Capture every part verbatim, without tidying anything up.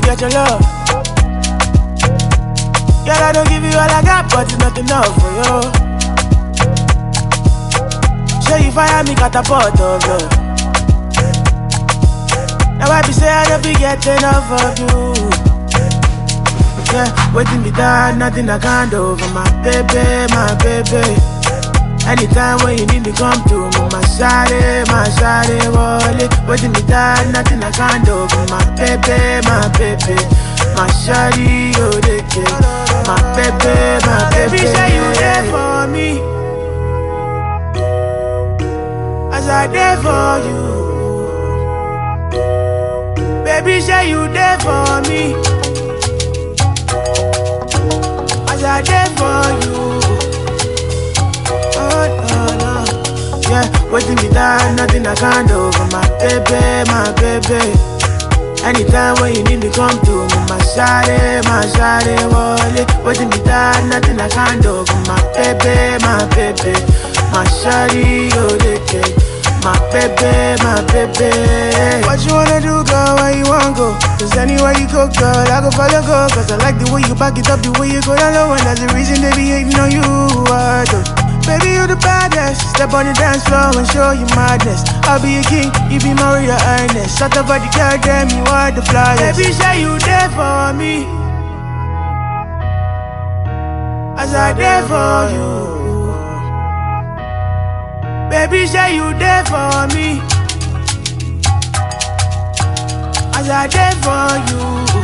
get your love. Girl, I don't give you all I got, but it's not enough for you. Show you fire me catapult of love. Now I be say I don't be getting enough of you. Yeah, waiting me down, nothing I can't do for my baby, my baby. Anytime when you need me, come to me, my shawty, my shawty, wallet. Waiting me down, nothing I can't do for my baby, my baby. My shawty, oh, they care. My baby, my baby. Say you there for me, as I there for you. Baby, say you there for me, as I there for you. Oh, no, no. Yeah, waiting me down, nothing I can't do for my baby, my baby. Anytime when you need me, come to me, my shawty, my shawty, wallet. Waiting me down, nothing I can't do for my baby, my baby. My shawty, oh, they care. My baby, my baby. What you wanna do, girl, where you wanna go? Cause anywhere you go, girl, I go follow, go. Cause I like the way you back it up, the way you go down low. And that's the reason they be hating on you, I do. Baby, you the baddest. Step on the dance floor and show you madness. I'll be a king, you be my real highness. Shut up, body, girl, damn, you are the flyest. Baby, say you there for me, as I there for you. Baby, say you there for me, as I there for you.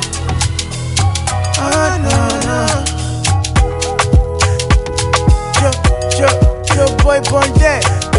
Oh, no, no. Yo, yo, yo, boy, born dead.